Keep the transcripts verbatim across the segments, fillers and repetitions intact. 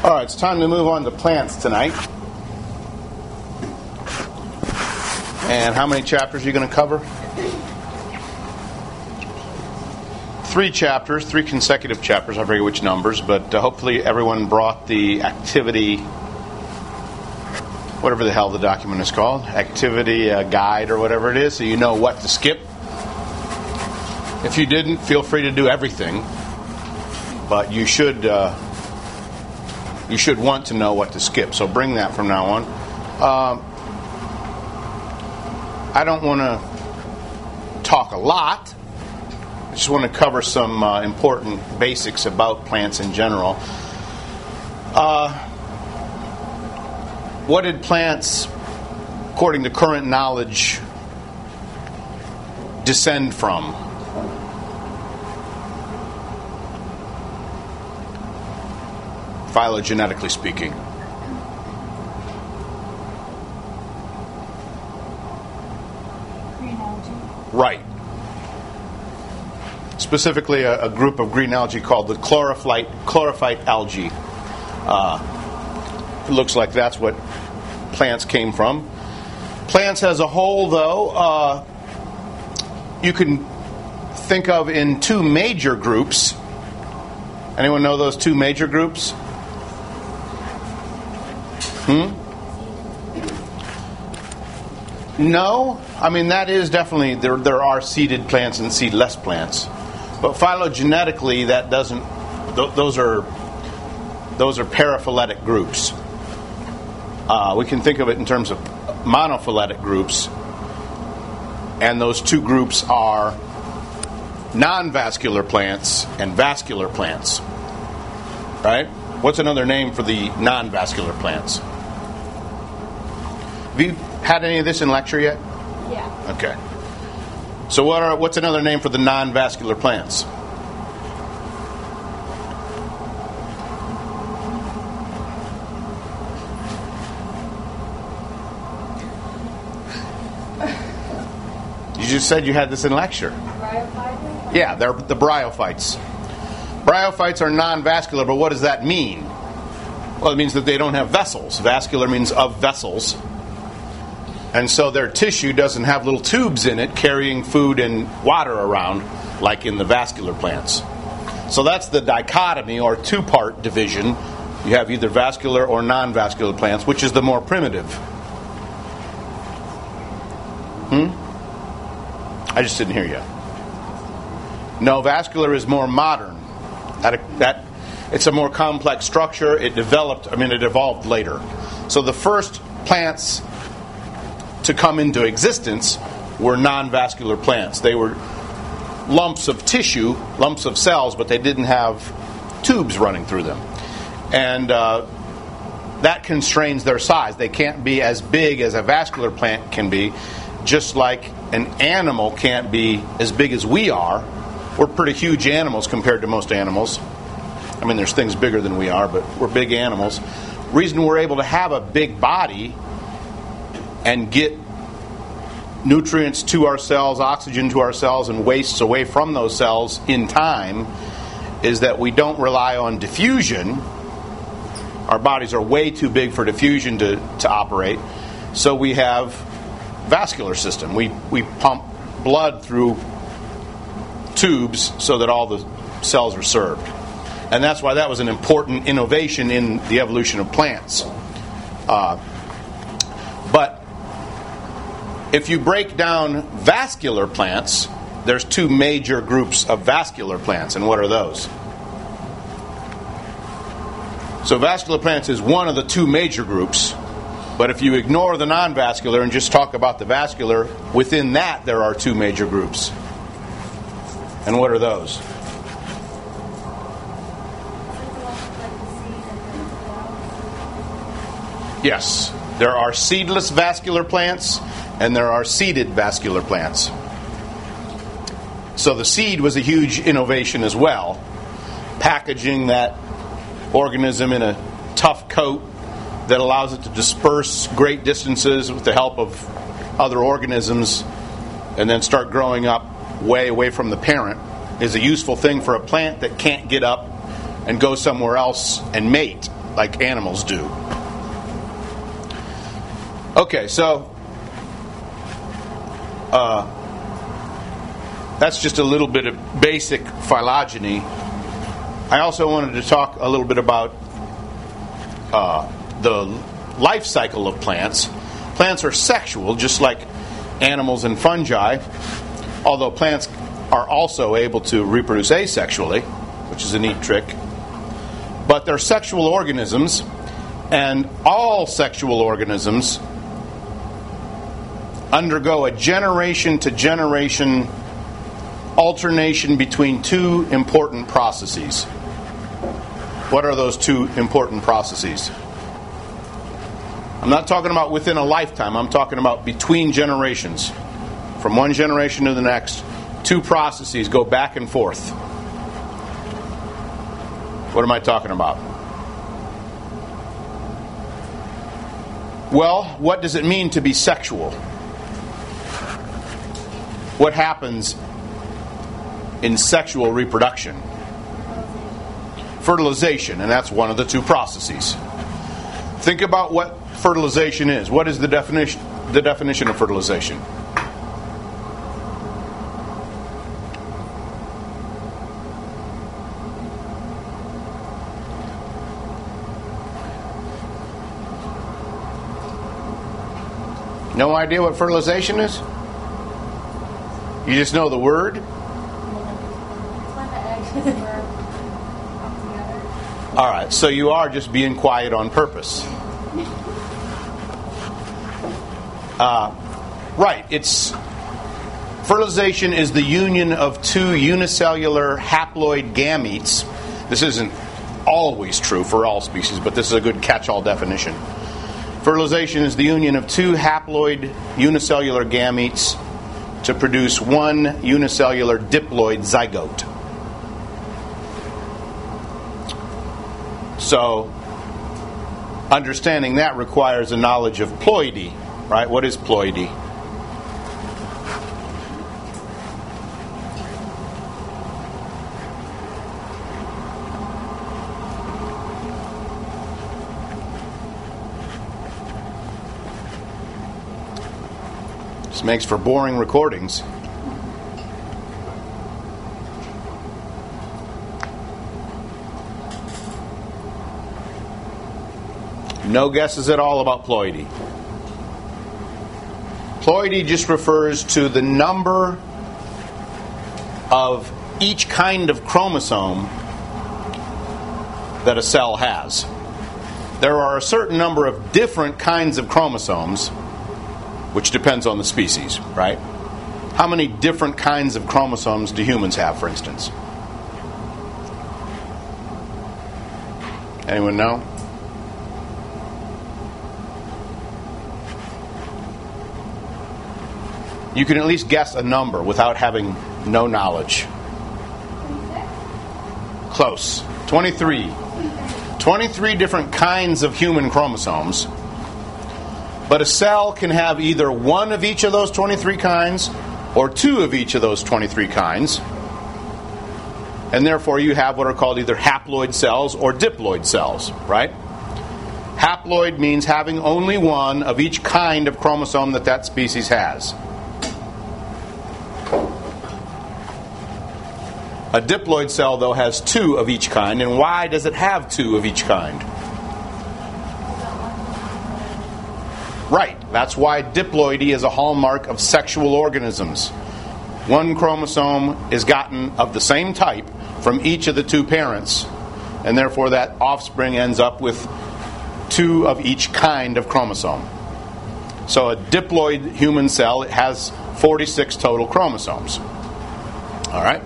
All right, it's time to move on to plants tonight. And how many chapters are you going to cover? Three chapters, three consecutive chapters. I forget which numbers, but uh, hopefully everyone brought the activity, whatever the hell the document is called, activity uh, guide or whatever it is, so you know what to skip. If you didn't, feel free to do everything, but you should uh, you should want to know what to skip. So bring that from now on. Um, I don't want to talk a lot. I just want to cover some uh, important basics about plants in general. Uh, what did plants, according to current knowledge, descend from? Phylogenetically speaking. Green algae. Right. Specifically, a, a group of green algae called the chlorophyte, chlorophyte algae. Uh, it looks like that's what plants came from. Plants as a whole, though, uh, you can think of in two major groups. Anyone know those two major groups? Hmm? No. I mean, that is definitely, there There are seeded plants and seedless plants. But phylogenetically, that doesn't, th- those are those are paraphyletic groups. Uh, we can think of it in terms of monophyletic groups. And those two groups are non-vascular plants and vascular plants. Right? What's another name for the non-vascular plants? Have you had any of this in lecture yet? Yeah. Okay. So what are what's another name for the non-vascular plants? You just said you had this in lecture. Bryophytes? Yeah, they're the bryophytes. Bryophytes are non-vascular, but what does that mean? Well, it means that they don't have vessels. Vascular means of vessels. And so their tissue doesn't have little tubes in it carrying food and water around like in the vascular plants. So that's the dichotomy or two-part division. You have either vascular or non-vascular plants, which is the more primitive. Hmm? I just didn't hear you. No, vascular is more modern. That, that it's a more complex structure. It developed, I mean, it evolved later. So the first plants to come into existence were non-vascular plants. They were lumps of tissue, lumps of cells, but they didn't have tubes running through them. And uh, that constrains their size. They can't be as big as a vascular plant can be, just like an animal can't be as big as we are. We're pretty huge animals compared to most animals. I mean, there's things bigger than we are, but we're big animals. Reason we're able to have a big body and get nutrients to our cells, oxygen to our cells, and wastes away from those cells in time is that we don't rely on diffusion. Our bodies are way too big for diffusion to, to operate. So we have vascular system. We, we pump blood through tubes so that all the cells are served. And that's why that was an important innovation in the evolution of plants. Uh, but if you break down vascular plants, there's two major groups of vascular plants. And what are those? So vascular plants is one of the two major groups. But if you ignore the non-vascular and just talk about the vascular, within that there are two major groups. And what are those? Yes, there are seedless vascular plants and there are seeded vascular plants. So the seed was a huge innovation as well, packaging that organism in a tough coat that allows it to disperse great distances with the help of other organisms and then start growing up way away from the parent is a useful thing for a plant that can't get up and go somewhere else and mate. like animals do. Okay, so uh, that's just a little bit of basic phylogeny. I also wanted to talk a little bit about uh, the life cycle of plants. Plants are sexual, just like animals and fungi, although plants are also able to reproduce asexually, which is a neat trick. But they're sexual organisms, and all sexual organisms undergo a generation-to-generation alternation between two important processes. What are those two important processes? I'm not talking about within a lifetime. I'm talking about between generations. From one generation to the next, two processes go back and forth. What am I talking about? Well, what does it mean to be sexual? What happens in sexual reproduction? Fertilization, and that's one of the two processes. Think about what fertilization is. What is the definition the definition of fertilization? No idea what fertilization is? You just know the word? It's when the eggs and the sperm come together. All right, so you are just being quiet on purpose. Uh, right, it's fertilization is the union of two unicellular haploid gametes. This isn't always true for all species, but this is a good catch-all definition. Fertilization is the union of two haploid unicellular gametes to produce one unicellular diploid zygote. So, understanding that requires a knowledge of ploidy, right? What is ploidy? This makes for boring recordings. No guesses at all about ploidy. Ploidy just refers to the number of each kind of chromosome that a cell has. There are a certain number of different kinds of chromosomes, which depends on the species, right? How many different kinds of chromosomes do humans have, for instance? Anyone know? You can at least guess a number without having no knowledge. Close. twenty-three. twenty-three different kinds of human chromosomes. But a cell can have either one of each of those twenty-three kinds or two of each of those twenty-three kinds. And therefore you have what are called either haploid cells or diploid cells, right? Haploid means having only one of each kind of chromosome that that species has. A diploid cell, though, has two of each kind. And why does it have two of each kind? Right. That's why diploidy is a hallmark of sexual organisms. One chromosome is gotten of the same type from each of the two parents, and therefore that offspring ends up with two of each kind of chromosome. So a diploid human cell, it has forty-six total chromosomes. All right?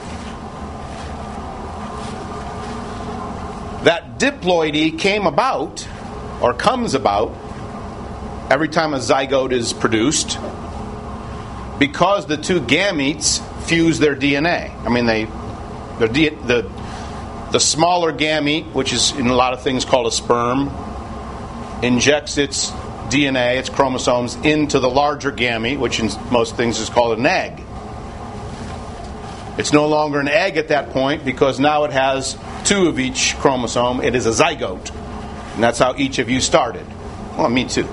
That diploidy came about, or comes about, every time a zygote is produced, because the two gametes fuse their D N A. I mean, they, the, the, the smaller gamete, which is in a lot of things called a sperm, injects its D N A, its chromosomes, into the larger gamete, which in most things is called an egg. It's no longer an egg at that point because now it has two of each chromosome. It is a zygote. And that's how each of you started. Well, me too.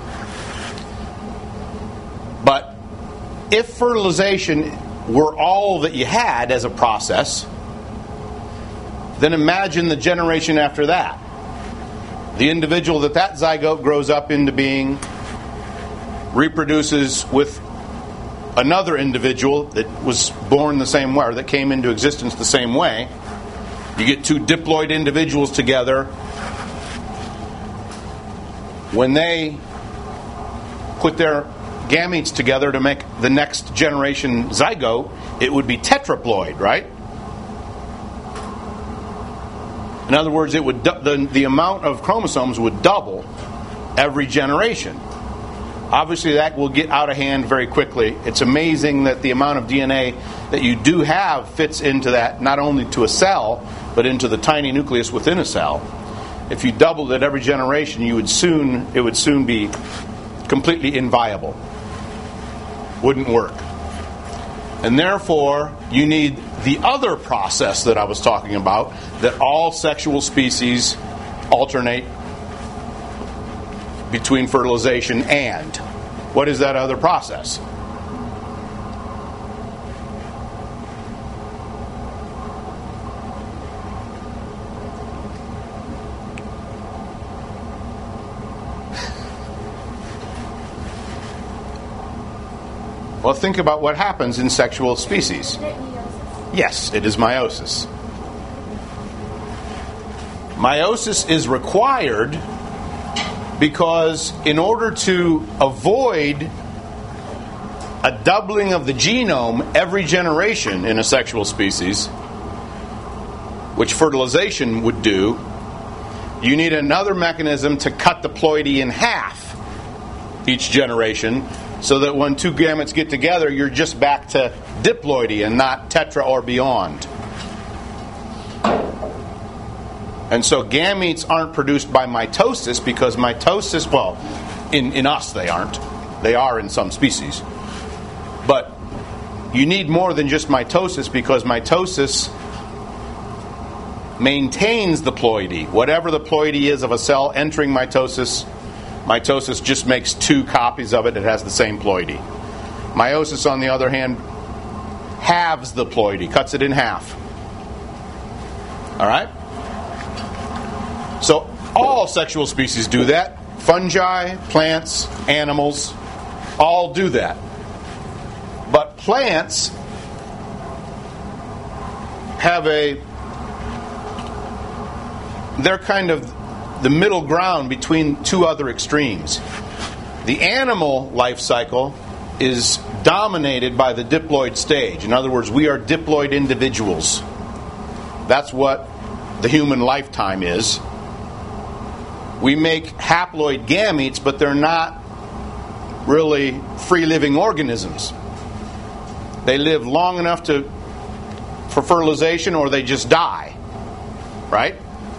But if fertilization were all that you had as a process, then imagine the generation after that. The individual that that zygote grows up into being reproduces with another individual that was born the same way, or that came into existence the same way. You get two diploid individuals together. When they put their gametes together to make the next generation zygote, it would be tetraploid, right? In other words, it would the, the amount of chromosomes would double every generation. Obviously, that will get out of hand very quickly. It's amazing that the amount of D N A that you do have fits into that, not only to a cell, but into the tiny nucleus within a cell. If you doubled it every generation, you would soon it would soon be completely inviable. Wouldn't work. And therefore, you need the other process that I was talking about, that all sexual species alternate between fertilization and. What is that other process? Well, think about what happens in sexual species. Yes, it is meiosis. Meiosis is required because in order to avoid a doubling of the genome every generation in a sexual species, which fertilization would do, you need another mechanism to cut the ploidy in half each generation, so that when two gametes get together, you're just back to diploidy and not tetra or beyond. And so gametes aren't produced by mitosis, because mitosis, well, in, in us they aren't. They are in some species. But you need more than just mitosis, because mitosis maintains the ploidy. Whatever the ploidy is of a cell entering mitosis, mitosis just makes two copies of it. It has the same ploidy. Meiosis, on the other hand, halves the ploidy, cuts it in half. All right? So all sexual species do that. Fungi, plants, animals, all do that. But plants have a... They're kind of the middle ground between two other extremes. The animal life cycle is dominated by the diploid stage. In other words, we are diploid individuals. That's what the human lifetime is. We make haploid gametes, but they're not really free-living organisms. They live long enough to for fertilization, or they just die. Right?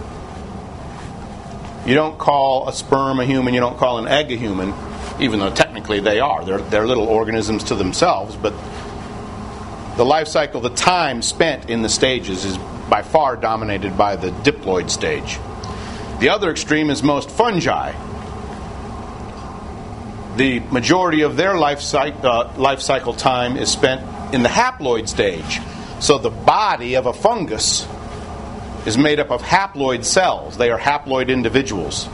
You don't call a sperm a human, you don't call an egg a human, even though technically they are. They're, they're little organisms to themselves, but the life cycle, the time spent in the stages, is by far dominated by the diploid stage. The other extreme is most fungi. The majority of their life cycle, uh, life cycle time is spent in the haploid stage. So the body of a fungus is made up of haploid cells. They are haploid individuals.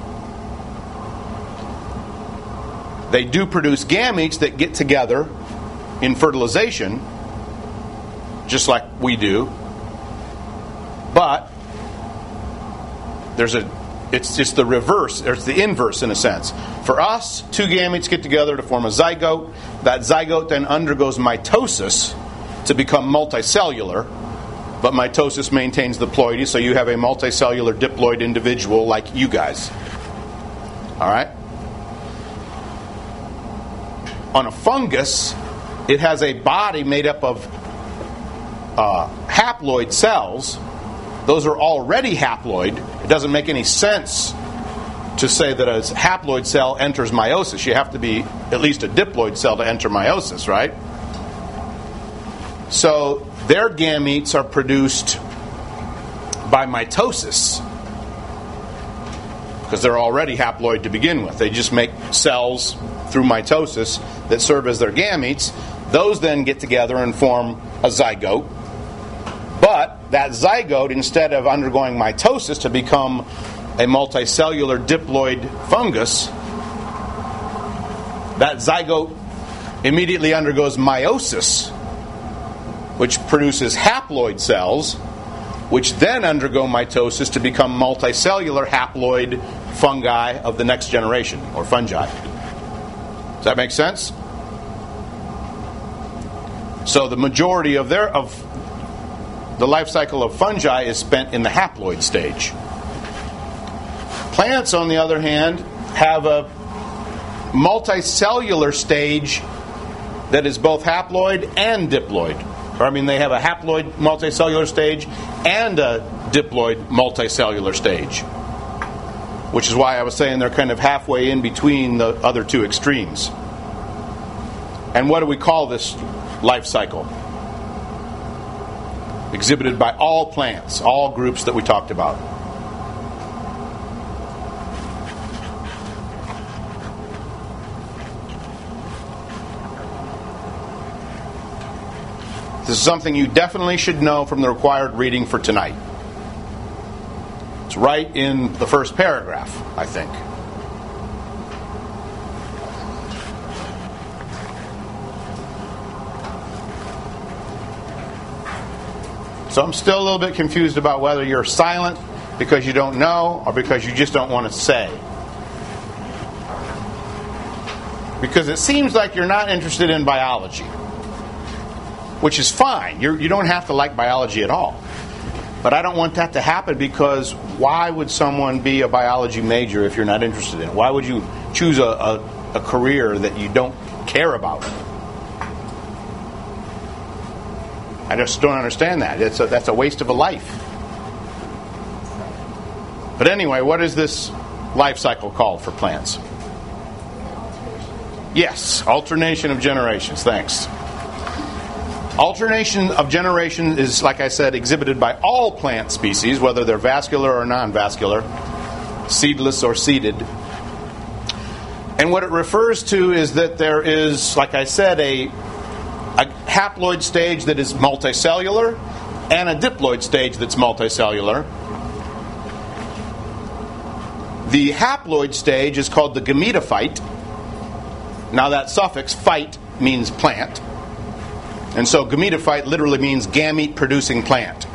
They do produce gametes that get together in fertilization, just like we do. But there's a it's just the reverse, it's the inverse in a sense. For us, two gametes get together to form a zygote. That zygote then undergoes mitosis to become multicellular. But mitosis maintains the ploidy, so you have a multicellular diploid individual like you guys. All right? On a fungus, it has a body made up of uh, haploid cells. Those are already haploid. It doesn't make any sense to say that a haploid cell enters meiosis. You have to be at least a diploid cell to enter meiosis, right? So their gametes are produced by mitosis, because they're already haploid to begin with. They just make cells through mitosis that serve as their gametes. Those then get together and form a zygote. But that zygote, instead of undergoing mitosis to become a multicellular diploid fungus, that zygote immediately undergoes meiosis, which produces haploid cells, which then undergo mitosis to become multicellular haploid fungi of the next generation, or fungi. Does that make sense? So the majority of their of the life cycle of fungi is spent in the haploid stage. Plants, on the other hand, have a multicellular stage that is both haploid and diploid. Or, I mean, they have a haploid multicellular stage and a diploid multicellular stage, which is why I was saying they're kind of halfway in between the other two extremes. And what do we call this life cycle? Exhibited by all plants, all groups that we talked about. This is something you definitely should know from the required reading for tonight. It's right in the first paragraph, I think. So I'm still a little bit confused about whether you're silent because you don't know or because you just don't want to say. Because it seems like you're not interested in biology, which is fine. You're, you don't have to like biology at all. But I don't want that to happen, because why would someone be a biology major if you're not interested in it? Why would you choose a, a, a career that you don't care about? I just don't understand that. It's a, that's a waste of a life. But anyway, what is this life cycle called for plants? Yes, alternation of generations. Thanks. Alternation of generation is, like I said, exhibited by all plant species, whether they're vascular or non-vascular, seedless or seeded. And what it refers to is that there is, like I said, a a haploid stage that is multicellular and a diploid stage that's multicellular. The haploid stage is called the gametophyte. Now that suffix, phyte, means plant. And so gametophyte literally means gamete-producing plant.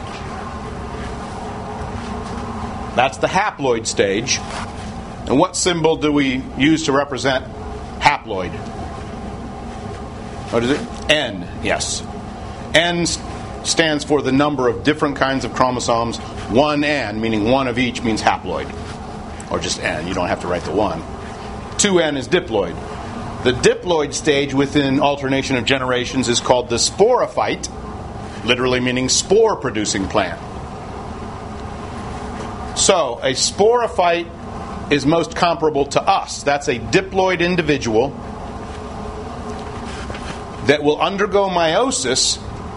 That's the haploid stage. And what symbol do we use to represent haploid? What is it? N, yes. N stands for the number of different kinds of chromosomes. One N, meaning one of each, means haploid. Or just N, you don't have to write the one. Two N is diploid. The diploid stage within alternation of generations is called the sporophyte, literally meaning spore-producing plant. So, a sporophyte is most comparable to us. That's a diploid individual that will undergo meiosis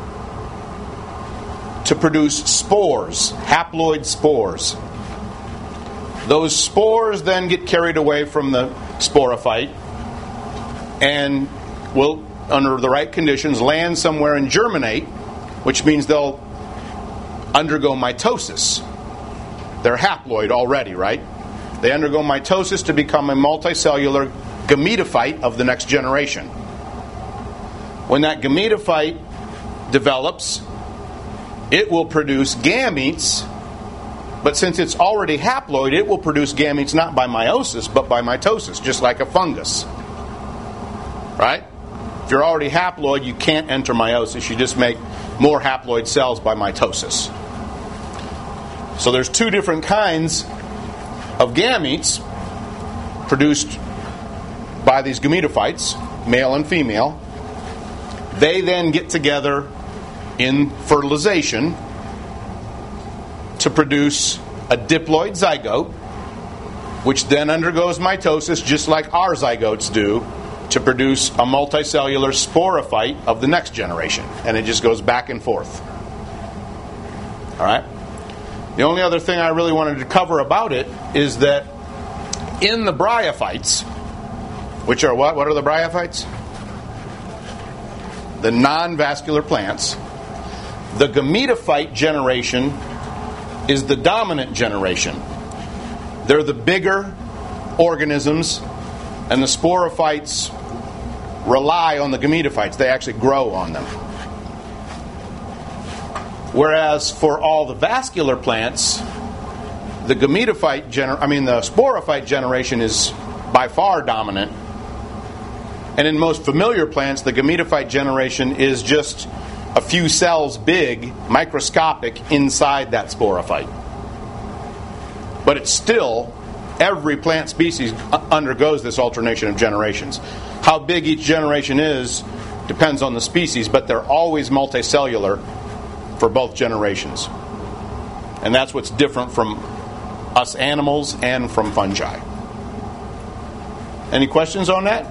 to produce spores, haploid spores. Those spores then get carried away from the sporophyte and will, under the right conditions, land somewhere and germinate, which means they'll undergo mitosis. They're haploid already, right? They undergo mitosis to become a multicellular gametophyte of the next generation. When that gametophyte develops, it will produce gametes, but since it's already haploid, it will produce gametes not by meiosis, but by mitosis, just like a fungus. Right? If you're already haploid, you can't enter meiosis. You just make more haploid cells by mitosis. So there's two different kinds of gametes produced by these gametophytes, male and female. They then get together in fertilization to produce a diploid zygote, which then undergoes mitosis just like our zygotes do, to produce a multicellular sporophyte of the next generation. And it just goes back and forth. All right? The only other thing I really wanted to cover about it is that In the bryophytes, which are what? What are the bryophytes? The non-vascular plants. The gametophyte generation is the dominant generation. They're the bigger organisms, and the sporophytes rely on the gametophytes. They actually grow on them. Whereas for all the vascular plants, the gametophyte gener- I mean the sporophyte generation is by far dominant. And in most familiar plants, the gametophyte generation is just a few cells big, microscopic, inside that sporophyte. But it's still, every plant species undergoes this alternation of generations. How big each generation is depends on the species, but they're always multicellular for both generations. And that's what's different from us animals and from fungi. Any questions on that?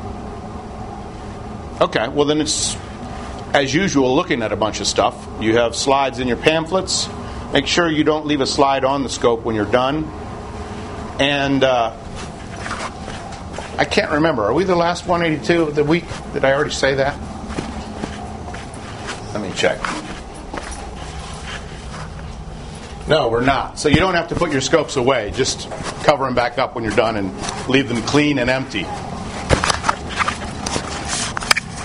Okay, well then it's, as usual, looking at a bunch of stuff. You have slides in your pamphlets. Make sure you don't leave a slide on the scope when you're done. And uh, I can't remember. Are we the last one eighty-two of the week? Did I already say that? Let me check. No, we're not. So you don't have to put your scopes away. Just cover them back up when you're done and leave them clean and empty.